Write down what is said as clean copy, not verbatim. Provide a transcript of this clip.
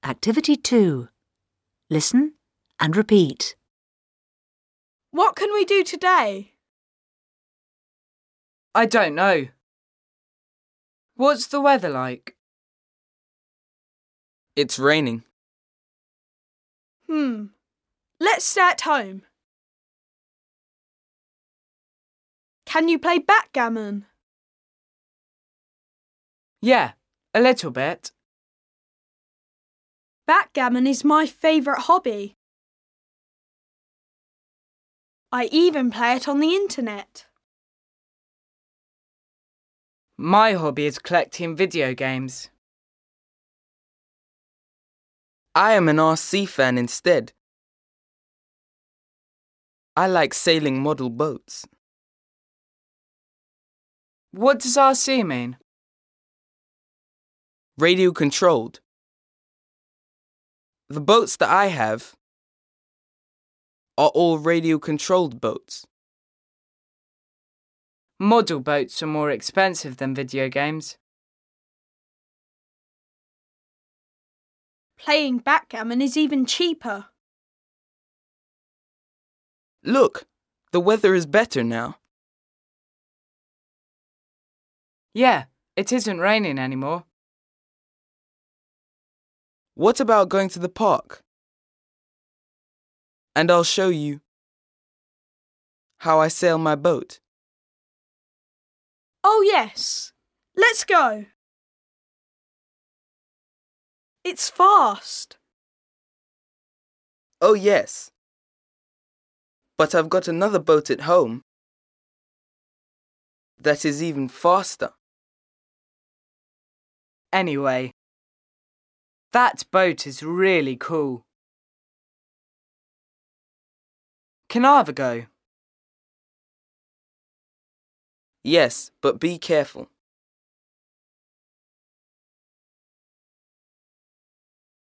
Activity 2. Listen and repeat. What can we do today? I don't know. What's the weather like? It's raining. Let's stay at home. Can you play backgammon? Yeah, a little bit. Backgammon is my favourite hobby. I even play it on the internet. My hobby is collecting video games. I am an RC fan instead. I like sailing model boats. What does RC mean? Radio controlled. The boats that I have are all radio controlled boats. Model boats are more expensive than video games. Playing backgammon is even cheaper. Look, the weather is better now. Yeah, it isn't raining anymore. What about going to the park? And I'll show you how I sail my boat. Oh yes, let's go. It's fast. Oh yes. But I've got another boat at home that is even faster. Anyway, that boat is really cool. Can I have a go? Yes, but be careful.